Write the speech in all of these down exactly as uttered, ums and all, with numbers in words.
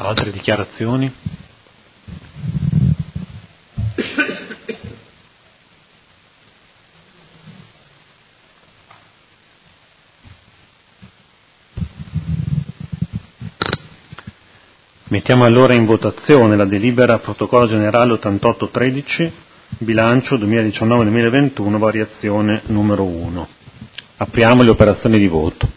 Altre dichiarazioni? Mettiamo allora in votazione la delibera protocollo generale ottantotto tredici, bilancio duemiladiciannove duemilaventuno, variazione numero uno. Apriamo le operazioni di voto.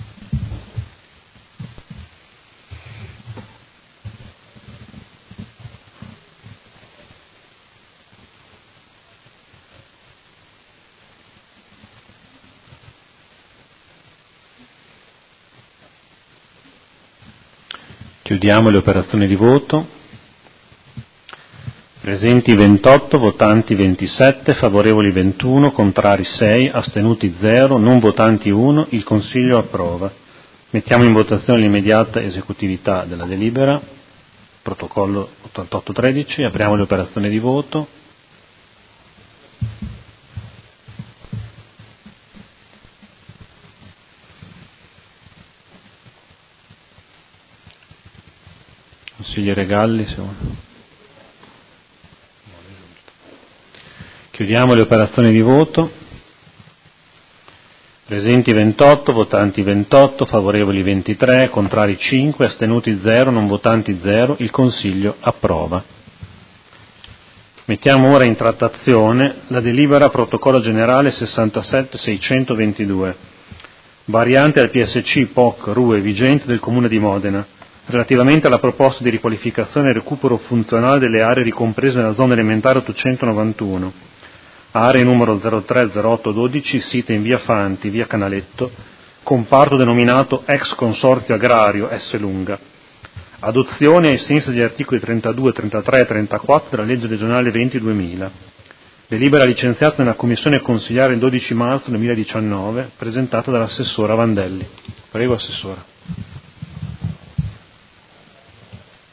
Chiudiamo le operazioni di voto. Presenti ventotto, votanti ventisette, favorevoli ventuno, contrari sei, astenuti zero, non votanti uno. Il Consiglio approva. Mettiamo in votazione l'immediata esecutività della delibera. Protocollo ottantotto tredici. Apriamo le operazioni di voto. Consigliere Galli, se vuole. Chiudiamo le operazioni di voto. Presenti ventotto, votanti ventotto, favorevoli ventitré, contrari cinque, astenuti zero, non votanti zero. Il Consiglio approva. Mettiamo ora in trattazione la delibera protocollo generale sessantasette seicentoventidue, variante al P S C P O C R U E vigente del Comune di Modena, relativamente alla proposta di riqualificazione e recupero funzionale delle aree ricomprese nella zona elementare ottocentonovantuno, aree numero zero tre zero otto dodici, site in via Fanti, via Canaletto, comparto denominato ex Consorzio Agrario S. Lunga. Adozione ai sensi degli articoli trentadue, trentatré e trentaquattro della legge regionale venti duemila. Delibera licenziata nella commissione consiliare il dodici marzo duemiladiciannove, presentata dall'assessora Vandelli. Prego, Assessora.